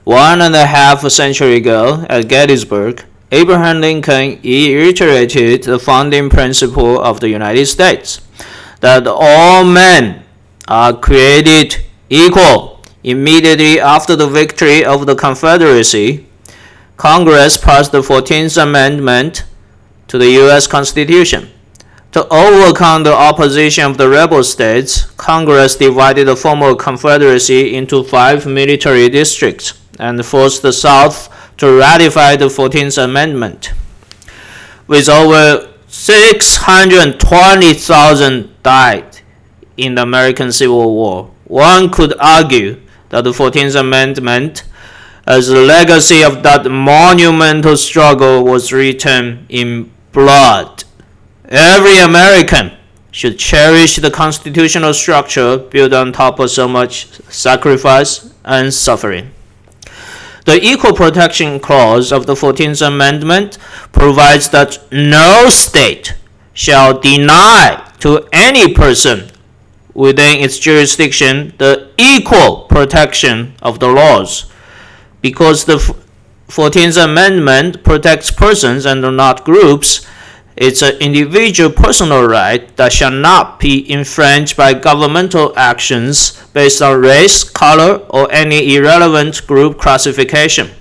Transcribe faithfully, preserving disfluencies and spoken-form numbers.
One and a half century ago, at Gettysburg, Abraham Lincoln reiterated the founding principle of the United States, that all men are created equal. Immediately after the victory of the Confederacy, Congress passed the fourteenth Amendment to the U S Constitution. To overcome the opposition of the rebel states, Congress divided the former Confederacy into five military districts and forced the South to ratify the fourteenth Amendment. With over six hundred twenty thousand died in the American Civil War, one could argue that the fourteenth Amendment, as a legacy of that monumental struggle, was written in blood. Every American should cherish the constitutional structure built on top of so much sacrifice and suffering. The Equal Protection Clause of the fourteenth Amendment provides that no state shall deny to any person within its jurisdiction the equal protection of the laws. Because the fourteenth Amendment protects persons and not groups, it's an individual personal right that shall not be infringed by governmental actions based on race, color, or any irrelevant group classification.